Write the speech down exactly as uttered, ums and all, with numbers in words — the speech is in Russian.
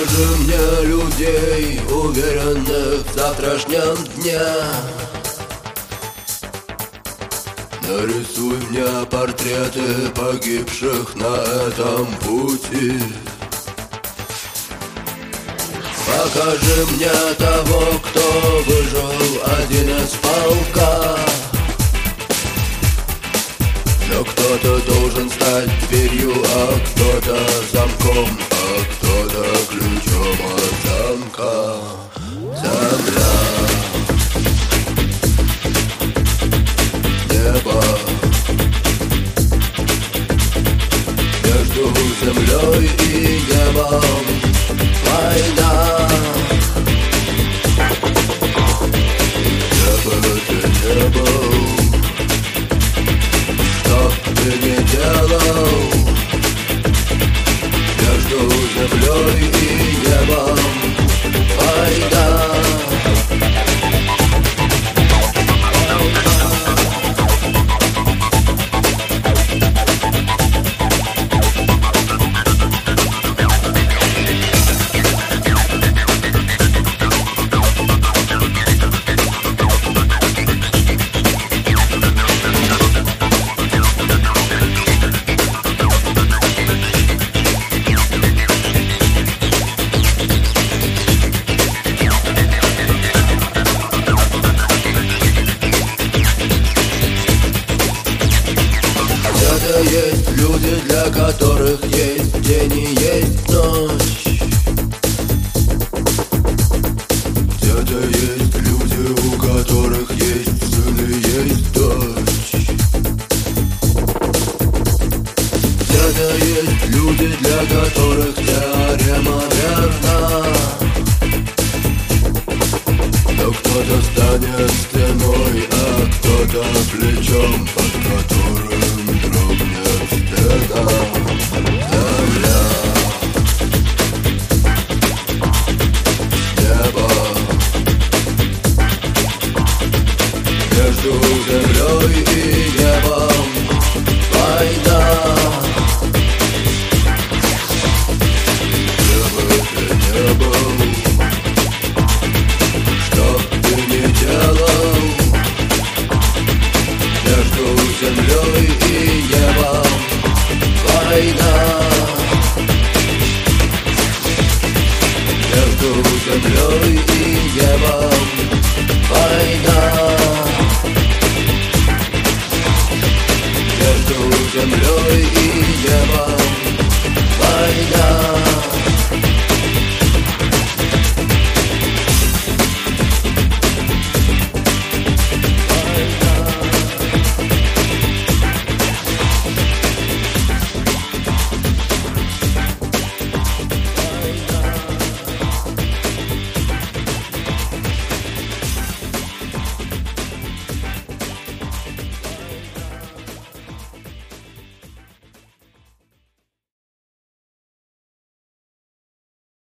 Покажи мне людей, уверенных в завтрашнем дне. Нарисуй мне портреты погибших на этом пути. Покажи мне того, кто выжил, один из полка. Но кто-то должен стать дверью, а кто-то замком, а кто-то ключом от замка. Земля, небо, между землей и небом война. Где бы ты не был, что ты не делал, между землей и небом война. Есть люди, для которых есть день и есть ночь. Где-то есть люди, у которых есть сын и есть дочь. Где-то есть люди, для которых теорема верна. Но кто-то станет стеной, а кто-то плечом, под которым дрогнет стена. Земля, небо, между землей и